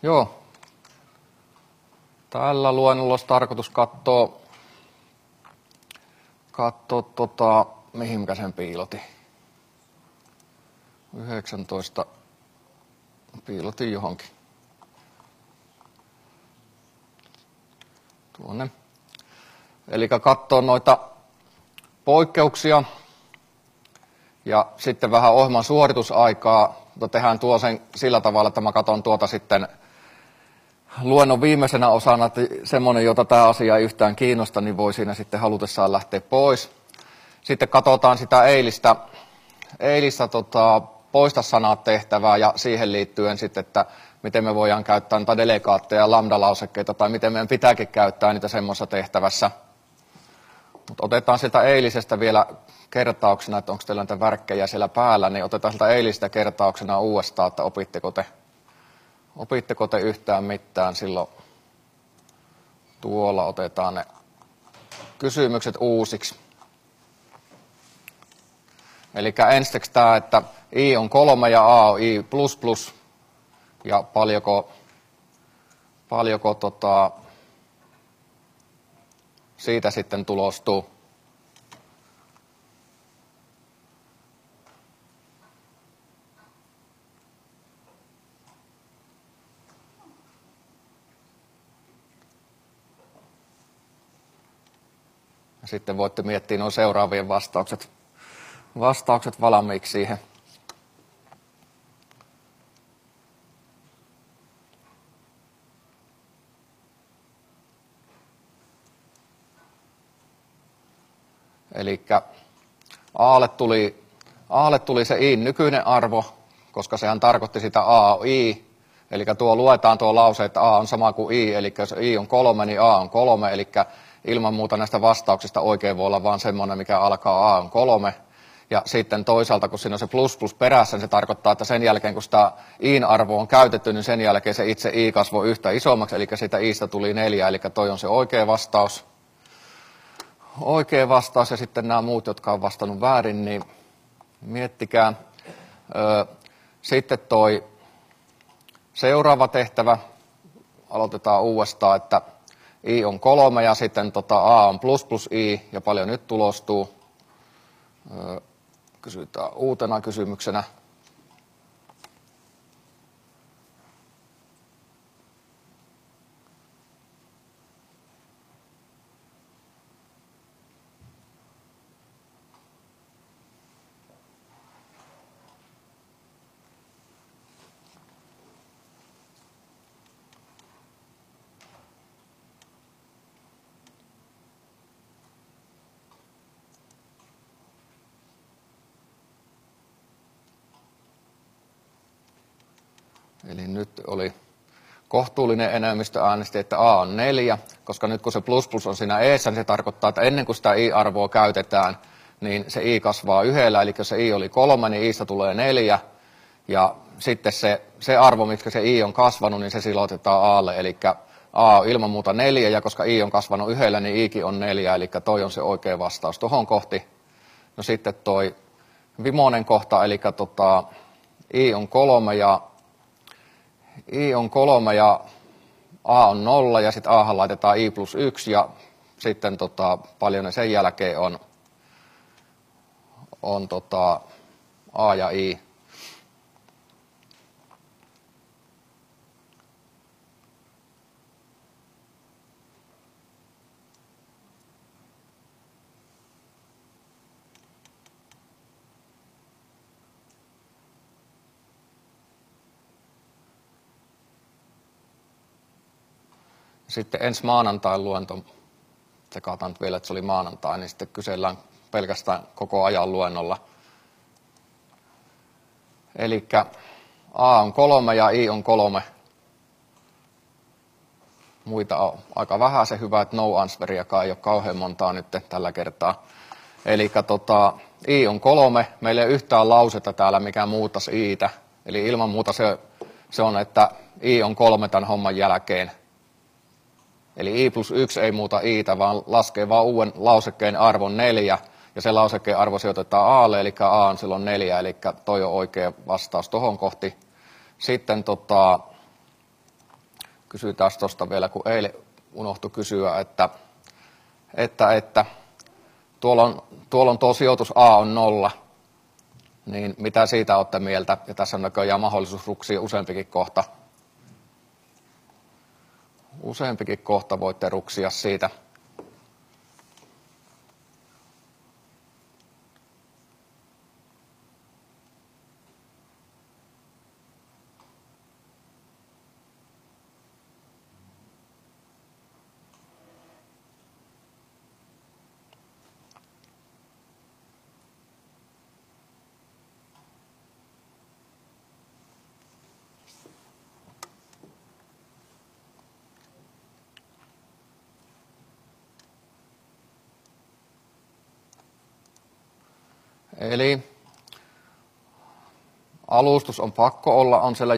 Joo. Tällä luennolla olisi tarkoitus katsoa mihinkä sen piilotin. 19 piilotin johonkin. Tuonne. Eli katsoa noita poikkeuksia ja sitten vähän ohjelman suoritusaikaa. Tehdään tuo sen sillä tavalla, että mä katson tuota sitten luennon viimeisenä osana, että semmoinen, jota tämä asia ei yhtään kiinnosta, niin voi siinä sitten halutessaan lähteä pois. Sitten katsotaan sitä eilistä poista sanat tehtävää ja siihen liittyen sitten, että miten me voidaan käyttää niitä delegaatteja ja lambda-lausekkeita tai miten meidän pitääkin käyttää niitä semmoisessa tehtävässä. Mutta otetaan sieltä eilisestä vielä kertauksena, että onko teillä niitä värkkejä siellä päällä, niin otetaan sieltä eilisestä kertauksena uudestaan, että opitteko te yhtään mitään silloin. Tuolla otetaan ne kysymykset uusiksi. Eli ensiksi tämä, että I on 3 ja A on I++, ja paljonko siitä sitten tulostuu. Ja sitten voitte miettiä nuo seuraavien vastaukset valmiiksi siihen. Eli Aalle tuli se I nykyinen arvo, koska sehän tarkoitti sitä A on I. Eli luetaan tuo lause, että A on sama kuin I, eli jos I on 3, niin A on 3, eli ilman muuta näistä vastauksista oikein voi olla vaan semmoinen, mikä alkaa A on 3. Ja sitten toisaalta, kun siinä on se plus perässä, niin se tarkoittaa, että sen jälkeen, kun sitä I:n arvo on käytetty, niin sen jälkeen se itse I kasvoi yhtä isommaksi, eli siitä I:stä tuli 4, eli toi on se oikea vastaus. Oikea vastaus, ja sitten nämä muut, jotka on vastannut väärin, niin miettikää. Sitten toi seuraava tehtävä, aloitetaan uudestaan, että I on 3 ja sitten A on plus I, ja paljon nyt tulostuu. Kysytään uutena kysymyksenä. Eli nyt oli kohtuullinen enemmistö äänesti, että A on 4, koska nyt kun se plus on siinä eessä, niin se tarkoittaa, että ennen kuin sitä I-arvoa käytetään, niin se I kasvaa 1, eli jos se I oli 3, niin I:stä tulee 4, ja sitten se arvo, miksi se I on kasvanut, niin se silotetaan A:lle, eli A on ilman muuta 4, ja koska I on kasvanut 1, niin Ikin on 4, eli toi on se oikea vastaus tuohon kohti. No sitten toi vimonen kohta, eli I on 3 ja A on 0 ja sitten A:han laitetaan I+1 ja sitten paljon ne sen jälkeen on A ja I. Sitten ensi maanantain luento, tsekataan vielä, että se oli maanantai, niin sitten kysellään pelkästään koko ajan luennolla. Eli A on 3 ja I on 3. Muita on aika vähän, se hyvä, että no answeriakaan ei ole kauhean montaa nyt tällä kertaa. Eli I on 3, meillä ei ole yhtään lausetta täällä, mikä muuttaisi I:tä. Eli ilman muuta se on, että I on 3 tämän homman jälkeen. Eli I+1 ei muuta I:tä, vaan laskee vaan uuden lausekkeen arvon 4, ja se lausekkeen arvo sijoitetaan A:lle, eli A on silloin 4, eli toi on oikea vastaus tohon kohti. Sitten Kysytään tuosta vielä, kun eilen unohtui kysyä, että tuolla on tuo sijoitus A on 0, niin mitä siitä olette mieltä? Ja tässä on näköjään mahdollisuus ruksia useampikin kohta. Useampikin kohta voitte ruksia siitä. Eli alustus on pakko olla, on siellä